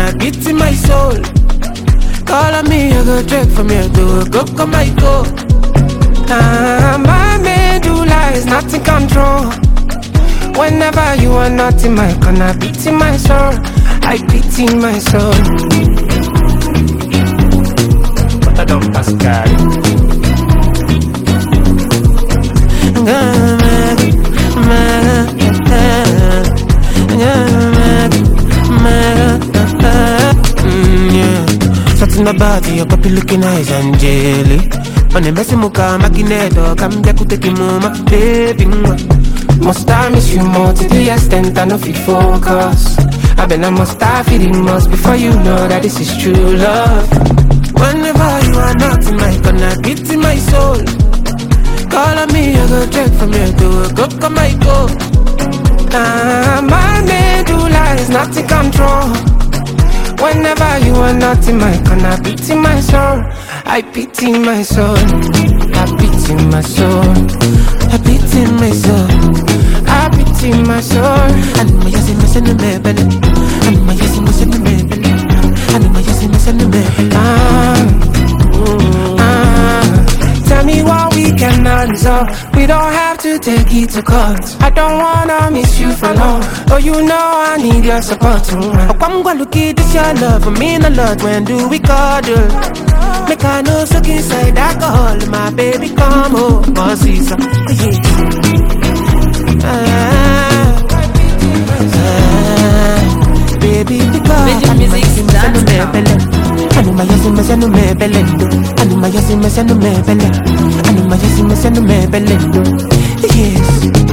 gonna beat in my soul. Call on me, I go drink from here to a go, my go. My medulla is not in control. Whenever you are not in my corner, beat in my soul. I beat in my soul. But I don't pass Something about your puppy looking nice and jelly. On the messy muka magneto, come back to take mama, baby. Must I miss you more to the extent I know if you focus. I been I must start feeling most before you know that this is true love. Whenever you are not in my corner, beat in my soul. Call on me, I go check from here to a go, my go. My medulla is not in control. Whenever you are not in my corner, beat in my soul. I beat in my soul. I beat in my soul. I beat in my soul. I beat in my soul. And my yes in my son me belly. And my yes in my son me belly. And my yes in my son me belly. Tell me what we can answer. We don't have to take it to court. I don't wanna miss you for long. Oh, you know I need your support. I'm gonna look at this your love for me a lot. When do we cuddle? Make I know suck inside alcohol. My baby come home, boss is baby, because Anuma yasi mesenu me belendo. Anuma yasi mesenu me belendo. Anuma yasi mesenu me belendo. Yes.